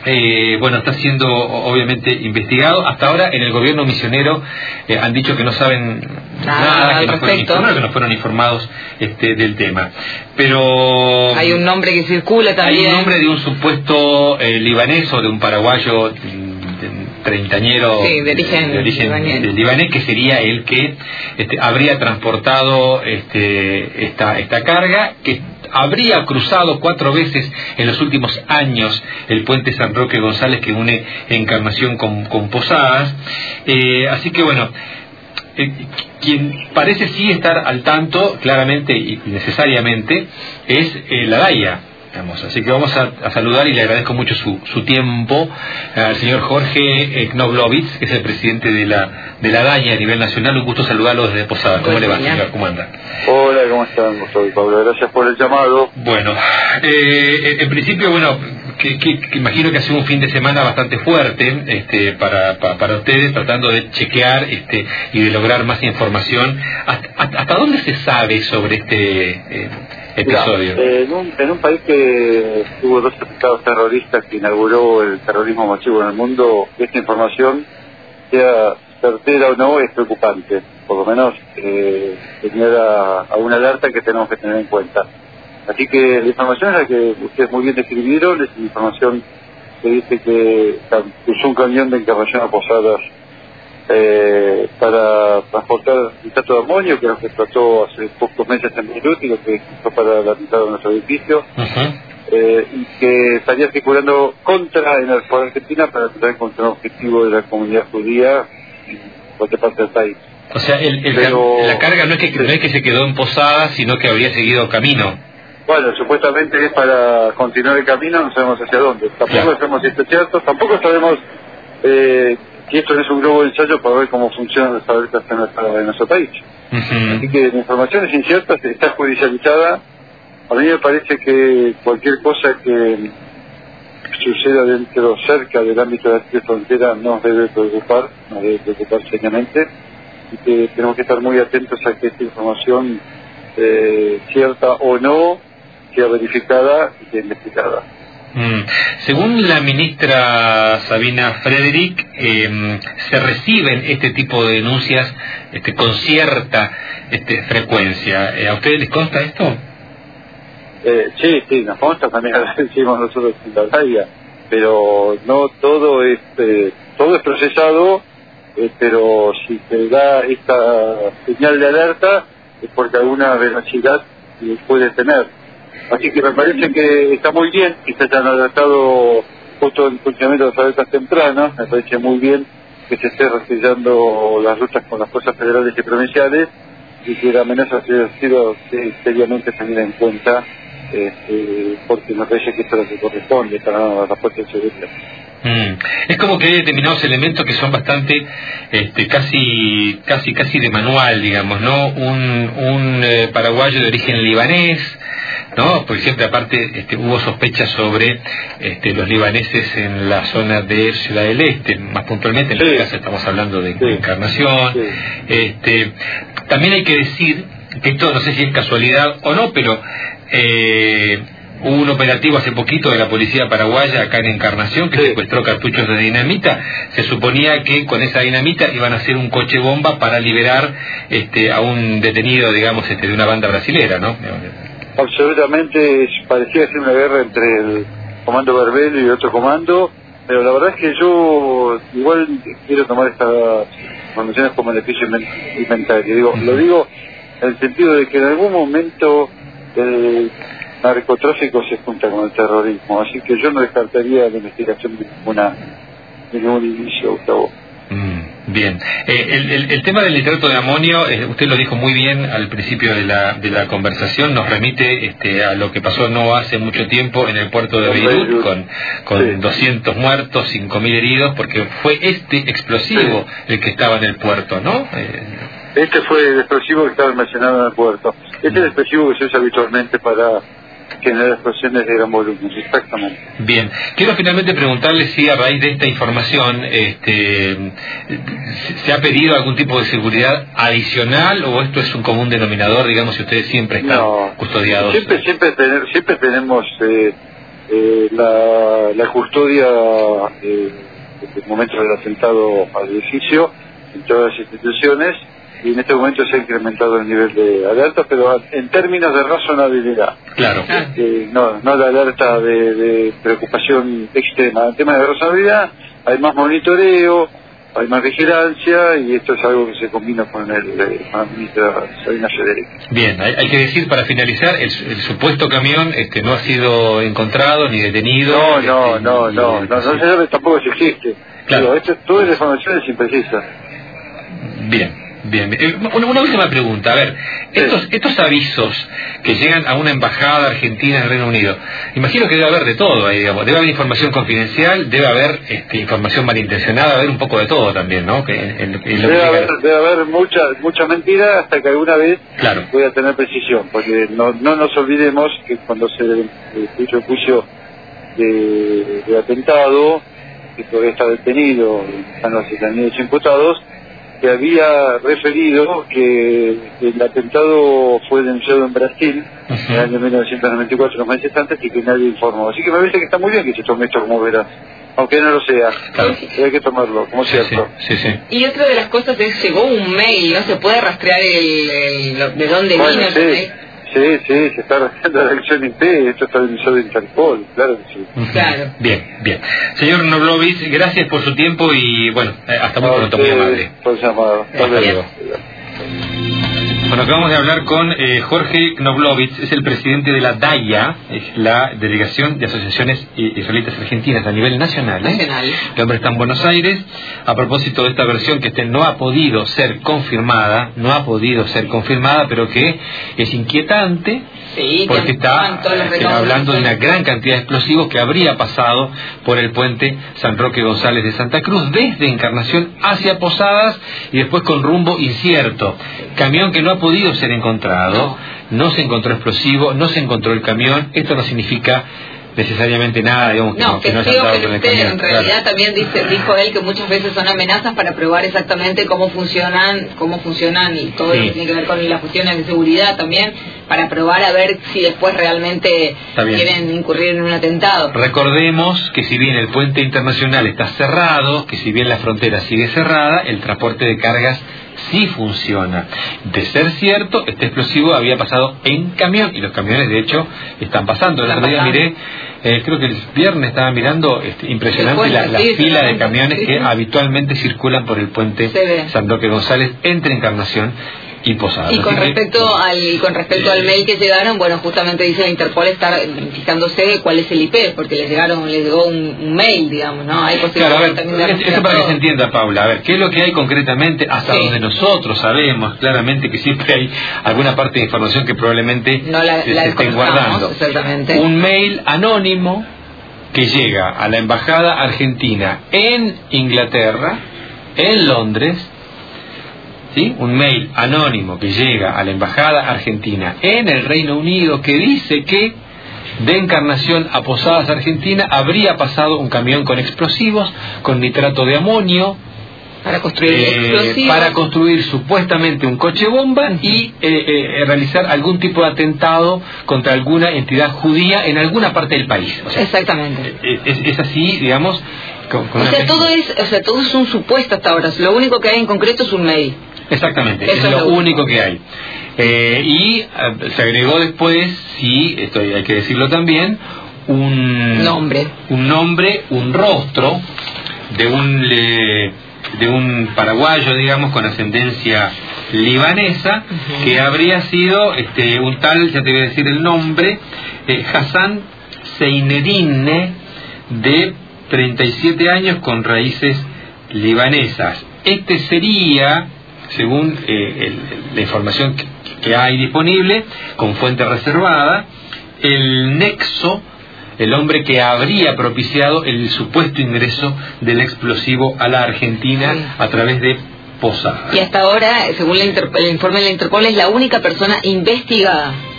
bueno, está siendo obviamente investigado. Hasta ahora en el gobierno misionero han dicho que no saben nada, que no fueron informados del tema. Pero hay un nombre que circula también. Hay un nombre de un supuesto libanés o de un paraguayo treintañero, sí, de origen libanés, que sería el que habría transportado esta carga, que habría cruzado 4 veces en los últimos años el puente San Roque González, que une Encarnación con Posadas. Así que bueno, quien parece sí estar al tanto claramente y necesariamente es la DAIA. Así que vamos a saludar, y le agradezco mucho su tiempo al señor Jorge Knoblovitz, que es el presidente de la DAIA a nivel nacional. Un gusto saludarlo desde Posadas. ¿Cómo le va, señor? ¿Cómo anda? Hola, ¿cómo están? Soy Pablo, gracias por el llamado. Bueno, en principio, bueno, que imagino que ha sido un fin de semana bastante fuerte para ustedes, tratando de chequear y de lograr más información. ¿Hasta dónde se sabe sobre este episodio? En un país que tuvo 2 atentados terroristas, que inauguró el terrorismo masivo en el mundo, esta información, sea certera o no, es preocupante. Por lo menos señala a una alerta que tenemos que tener en cuenta. Así que la información es la que ustedes muy bien describieron, es la información que dice que usó un camión de Encarnación a Posadas para transportar nitrato de amonio, que es lo que trató hace pocos meses en Beirut y lo que hizo para el atentado de nuestro edificio, y que estaría circulando por Argentina para tratar de encontrar un objetivo de la comunidad judía en cualquier parte del país. O sea, la carga no es que se quedó en Posadas, sino que habría seguido camino. Bueno, supuestamente es para continuar el camino, no sabemos hacia dónde. Tampoco sabemos si esto es cierto, tampoco sabemos si esto no es un globo de ensayo para ver cómo funcionan las alertas en nuestro país. Así que la información es incierta, está judicializada. A mí me parece que cualquier cosa que suceda cerca del ámbito de la frontera nos debe preocupar seriamente, y que tenemos que estar muy atentos a que esta información, cierta o no, sea verificada y sea investigada. Según la ministra Sabina Frederick, se reciben este tipo de denuncias con cierta frecuencia. ¿A ustedes les consta esto? Sí, nos consta, también lo decimos nosotros en la DAIA, pero no todo es procesado, pero si se da esta señal de alerta es porque alguna veracidad puede tener. Así que me parece que está muy bien que se hayan adaptado justo el funcionamiento de las alertas tempranas. Me parece muy bien que se esté rastreando las rutas con las fuerzas federales y provinciales, y que la amenaza haya sido seriamente tenida en cuenta, porque me parece que esto es lo que corresponde para la fuerza de seguridad. Es como que hay determinados elementos que son bastante casi de manual, digamos, ¿no? Un paraguayo de origen libanés, ¿no? Porque siempre aparte hubo sospechas sobre los libaneses en la zona de Ciudad del Este, más puntualmente en este caso estamos hablando de Encarnación. También hay que decir que esto no sé si es casualidad o no, pero hubo un operativo hace poquito de la policía paraguaya acá en Encarnación que secuestró cartuchos de dinamita. Se suponía que con esa dinamita iban a hacer un coche bomba para liberar a un detenido, digamos, de una banda brasilera, ¿no? Absolutamente, parecía ser una guerra entre el comando Verbel y otro comando, pero la verdad es que yo igual quiero tomar estas informaciones como beneficio inventario. Lo digo en el sentido de que en algún momento el narcotráfico se junta con el terrorismo, así que yo no descartaría la investigación de ningún inicio, Gustavo. Bien, el tema del nitrato de amonio, usted lo dijo muy bien al principio de la conversación, nos remite a lo que pasó no hace mucho tiempo en el puerto de Beirut con 200 muertos, 5.000 heridos, porque fue explosivo el que estaba en el puerto, ¿no? Este fue el explosivo que estaba almacenado en el puerto. Este es el explosivo que se usa habitualmente para generar explosiones de gran volumen, exactamente. Bien, quiero finalmente preguntarle si a raíz de esta información se ha pedido algún tipo de seguridad adicional, o esto es un común denominador, digamos, si ustedes siempre están custodiados. Siempre tenemos la custodia desde el momento del atentado al edificio en todas las instituciones, y en este momento se ha incrementado el nivel de alerta, pero en términos de razonabilidad. Claro. No la alerta de preocupación extrema. En temas de razonabilidad hay más monitoreo, hay más vigilancia, y esto es algo que se combina con la ministra Sabina Federico. Bien, hay que decir para finalizar, el supuesto camión no ha sido encontrado ni detenido. No se sabe tampoco si existe. Claro. Pero toda la información es imprecisa. Bien. Una última pregunta. A ver, estos avisos que llegan a una embajada argentina en el Reino Unido, imagino que debe haber de todo ahí, digamos. Debe haber información confidencial, debe haber información malintencionada, debe haber un poco de todo también, ¿no? Debe haber mucha mentira, hasta que alguna vez pueda tener precisión, porque no nos olvidemos que cuando se hizo el juicio de atentado, que todavía está detenido, están los 78 imputados, que había referido que el atentado fue denunciado en Brasil en el año 1994, unos meses antes, y que nadie informó. Así que me parece que está muy bien que se tome esto como verás, aunque no lo sea. Claro. Hay que tomarlo como cierto. Sí. Y otra de las cosas es, llegó un mail, no se puede rastrear de dónde vino el mail. Sí, se está rastreando la dirección IP, esto está denunciado de Interpol, claro que sí. Claro. Bien. Señor Knoblovich, gracias por su tiempo y bueno, hasta muy pronto, muy amable. Por llamado. Hasta luego. Bueno, acabamos de hablar con Jorge Knoblovich, es el presidente de la DAIA, es la Delegación de Asociaciones Israelitas Argentinas a nivel nacional. El hombre está en Buenos Aires. A propósito de esta versión que no ha podido ser confirmada, pero que es inquietante, porque está hablando de una gran cantidad de explosivos que habría pasado por el puente San Roque González de Santa Cruz, desde Encarnación hacia Posadas y después con rumbo incierto. Camión que no ha podido ser encontrado, no se encontró explosivo, no se encontró el camión. Esto no significa necesariamente nada, digamos, que no haya estado con el camión. En realidad también dijo él que muchas veces son amenazas para probar exactamente cómo funcionan y todo lo que tiene que ver con las cuestiones de seguridad también, para probar a ver si después realmente quieren incurrir en un atentado. Recordemos que si bien el puente internacional está cerrado, que si bien la frontera sigue cerrada, el transporte de cargas sí funciona. De ser cierto, este explosivo había pasado en camión, y los camiones de hecho están pasando. El otro día miré, creo que el viernes estaba mirando, impresionante la fila de camiones que habitualmente circulan por el puente San Roque González entre Encarnación y Posadas. Y con respecto al mail que llegaron, bueno, justamente dice la Interpol está fijándose cuál es el IP, porque les llegó un mail, digamos, ¿no? Hay posibilidades también de eso para que se entienda, Paula. A ver, ¿qué es lo que hay concretamente hasta donde nosotros sabemos claramente que siempre hay alguna parte de información que probablemente se estén guardando? Exactamente. Un mail anónimo que llega a la embajada argentina en Inglaterra, en Londres. ¿Sí? Un mail anónimo que llega a la embajada argentina en el Reino Unido que dice que de Encarnación a Posadas, Argentina, habría pasado un camión con explosivos, con nitrato de amonio, para construir supuestamente un coche bomba y realizar algún tipo de atentado contra alguna entidad judía en alguna parte del país. O sea, exactamente. Es así, digamos. Todo es un supuesto hasta ahora. Lo único que hay en concreto es un mail. Exactamente, es lo único que hay. Y se agregó después, esto hay que decirlo también, un nombre, un rostro de un paraguayo, digamos, con ascendencia libanesa, que habría sido un tal, ya te voy a decir el nombre, Hassan Seinedine, de 37 años, con raíces libanesas. Este sería, según la información que hay disponible, con fuente reservada, el nexo, el hombre que habría propiciado el supuesto ingreso del explosivo a la Argentina a través de Posadas. Y hasta ahora, según el informe de la Interpol, es la única persona investigada.